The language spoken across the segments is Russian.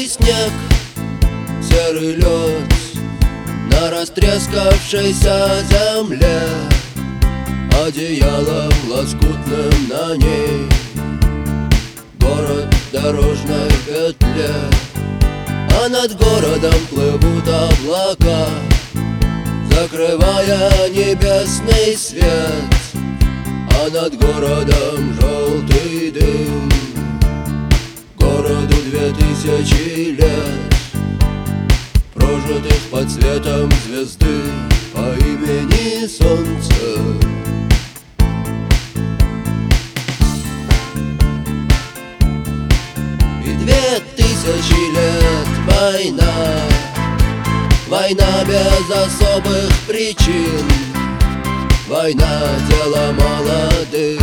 Серый снег, серый лед на растрескавшейся земле, одеялом лоскутным на ней город в дорожной петле. А над городом плывут облака, закрывая небесный свет. А над городом желтый дым, городу 2000 лет, прожитых под светом звезды по имени Солнце. И 2000 лет война, война без особых причин, война — дело молодых,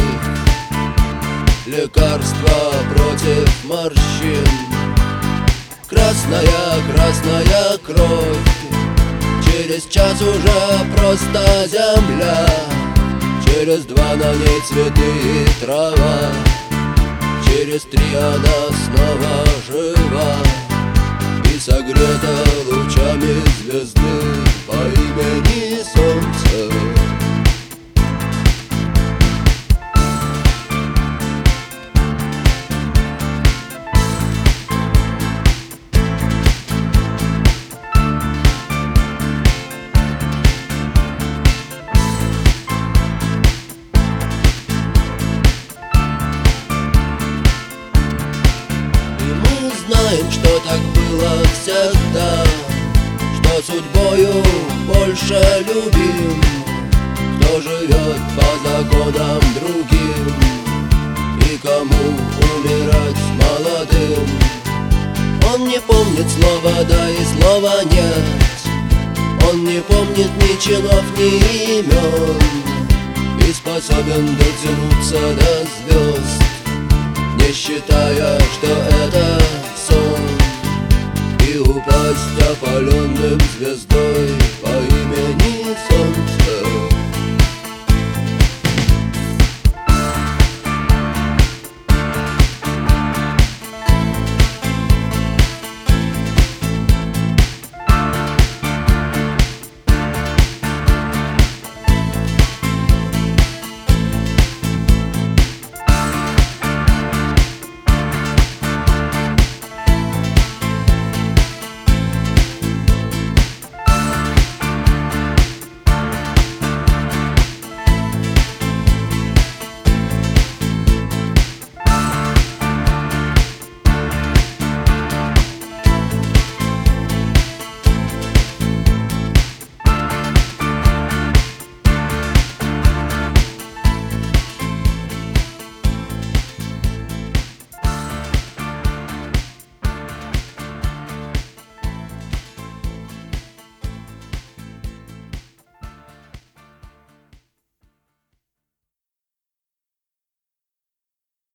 лекарство против морщин. Красная, красная кровь, через час уже просто земля, через 2 на ней цветы и трава, через 3 она снова жива и согрета лучами звезды по имени Солнце. Знаем, что так было всегда, что судьбою больше любим, кто живет по законам другим и кому умирать молодым. Он не помнит слова «да» и слова «нет», он не помнит ни чинов, ни имен, и способен дотянуться до звезд, не считая, что это сон, и упасть опаленным звездой по имени Солнце.